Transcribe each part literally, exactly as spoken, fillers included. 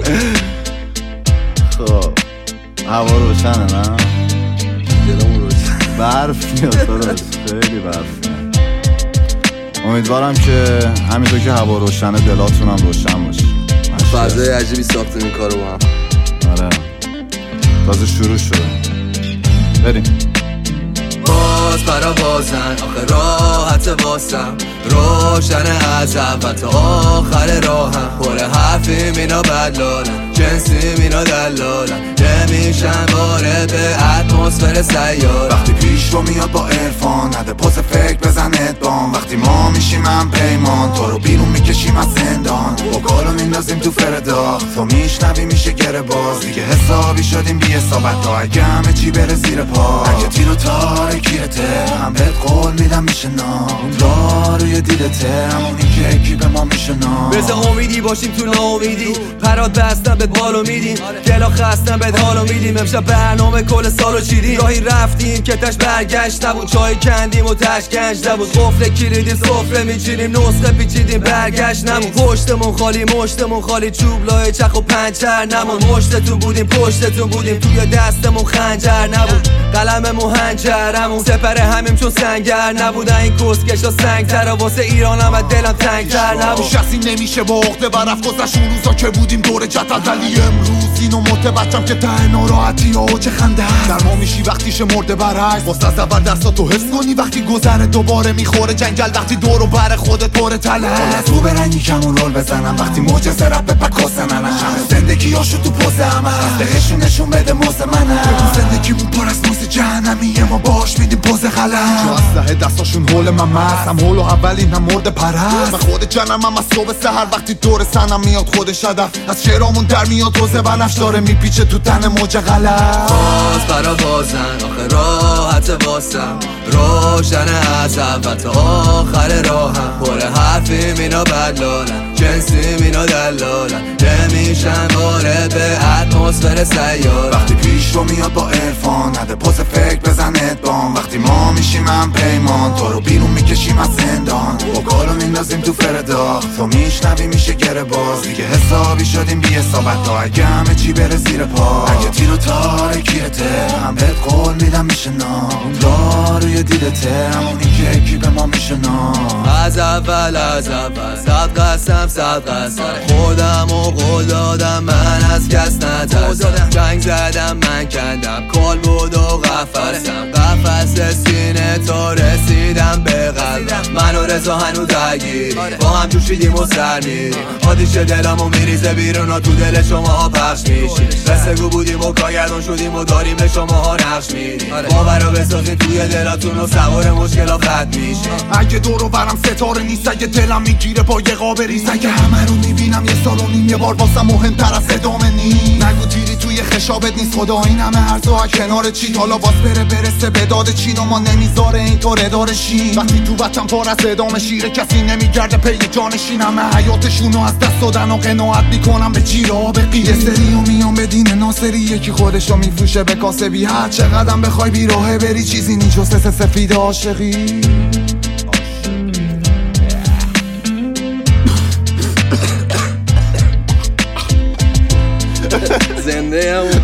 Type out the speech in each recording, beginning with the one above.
خب هوا روشنه نه؟ دلمون روشن. برف میاد داداش، خیلی برف میاد. امیدوارم که همینطور که هوا روشنه دلاتون هم روشن باشه. فضای عجیبی ساختیم این کارو با هم. آره تازه شروع شده. بریم. باز برا بازن آخه راحت واسم، روشن از اول تا آخر راهم. پر حرفی مینا بدلالم، جنسی مینا دلالم، نمیشن وارد اتمسفر سیارم. وقتی پیش رو میاد با عرفان، نده پاس فکر بزن ادبان. وقتی ما میشیم هم پیمان، تو رو بیرون میکشیم از زندان. وکالو میندازیم تو فردا، تو میشنوی میشه گره باز. دیگه حسابی شدیم بی حسابت تا اگه همه چی بره زیر پا. اگه تیر و تار کیرته هم بهت قول میدم میشه نام. داروی دیدته همونی که اکی به ما میشه نام. بذار امیدی باشیم تو ناامیدی، پرات بستم بهت بالو میدیم، دلا خستم بهت حالو میدیم. امشب برنامه کل سالو چیدیم، راهی رفتیم که تش برگشت نبود، چای کندیم و تش گنج نبود. قفل کلیدی سفره میچینیم، نسخه پیچیدیم برگشت نمون. پشتمون خالی مشتمون خالی، چوب لای چخ و پنچر نمون. مشتتون بودیم پشتتون بودیم، توی دستمون خنجر نبود، قلممون هنجرمون. سپر همیم چون سنگر نبودن این کسکشا سنگ تر، واسه ایرانم و دلم تنگ تر نبود. کسی نمیشه با عقده برفت گذشت اون روزا که بودیم دور جدل. ولی امروز اینو متوجهم که ته ناراحتی ها و چه خنده هست. در ما میشی وقتیش مرده برعکس، واسه از اول دستاتو حس کنی وقتی گذره دوباره میخوره جنگل. وقتی دور و بر خودت پر تله تو برنگی کمون رول بزنم. وقتی موجزه رب بپکاسه منم، زندگی هاشو تو پوز همه از دهشون نشون بده موز منم. زندگیمون پر از موز جهنمیه، ما باش میدیم پوز غلط. چو اسلحه دستاشون هول من مست، هم هول و اولین هم مرد پرست. من خود جنم هم از صبح سحر، وقتی دور سنم میاد خودش هدف. از شعرامون در میاد روزه بنفش داره میپیچه تو تن موج غلط. باز برا بازن آخه راحت واسم، روشن از اول تا آخر راهم. پر حرفی مینا بدلالم، جنسی مینا دلالم، نمیشن وارد اتمسفر سیارم. وقتی پیش رو میاد با عرفان، نده پاس فکر بزن ادبان. وقتی ما میشیم هم پیمان، تو رو بیرون میکشیم از زندان. وکالو میندازیم تو فردا، تو میشنوی میشه گره باز. دیگه حسابی شدیم بی حسابت تا اگه همه چی بره زیر پا. اگه تیر و تار کیرته هم بهت قول میدم میشه نام. داروی دیدته همونی که اکی به ما میشه نام. از اول از اول صد قسم صد قسم، خودم و قول دادم من از کس نترسم. جنگ زدم من کندم کال بود و قفصم، قفص سینه تا رسیدم به قلبم. من و رضا هنو درگیر با هم جوشیدیم و سر میریم. آتیش دلمو میریزه بیرون و تو دل شما ها پخش میشیم. رسگو بودیم و کارگردان شدیم و داریم به شما ها نقش میدیم. باورو بسازیم توی دلاتون و سوار مشکلا خط میشه. اگه دورو برم ستاره نیست، اگه دلم میگیره با یه قابریز. اگه همه رو میبینم یه سال و نیم، یه بار واسم مهمتر از ادامه نیست. نگو تیری توی خشابت نیست، خدا این همه ارزا کنار چی. حالا باز بره برسه به داد چین و ما نمیذاره اینطور اداره شیم. وقتی تو بچم پر از ادامه شیره، کسی نمیگرده پی جانشین. همه حیاتشونو از دست دادن و قناعت میکنم به جیره ها به قیه. سری و میام به دین ناصری، یکی خودشو میفروشه به کاسبی. هر چقدرم بخوای بی راهه بری، چیزی نیست جز سس سفید عاشقی. زنده همون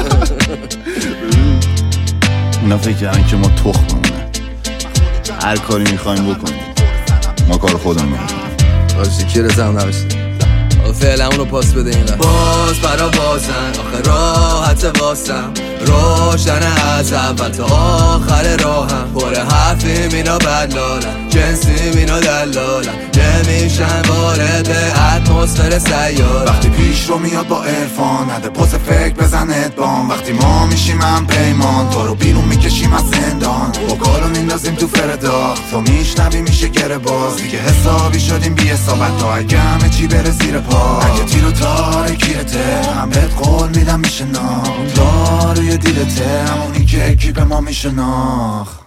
اونا فکر کردن که ما تخممونه، هر کاری میخوایم بکنیم، ما کار خودمون میکنیم. باشی که رزم نباشید فعلا اونو پاس بده این وقت. باز برا بازن آخه راحت واسم، روشن از اول تا آخر راهم. پر حرفی مینا بدلالم، جنسی مینا دلالم، نمیشن وارد اتمسفر سیارم. وقتی پیش رو میاد با عرفان، نده پاس فکر بزن ادبان. وقتی ما میشیم هم پیمان، تو رو بیرون میکشیم از زندان. وکالو میندازیم تو فردا، تو میشنوی میشه گره باز. دیگه حسابی شدیم بی حسابت تا اگه همه چی بره زیر پا. اگه تیر و تار کیرته هم بهت قول میدم میشه نام. داروی دیدته همونی که اکی به ما میشه ناخ.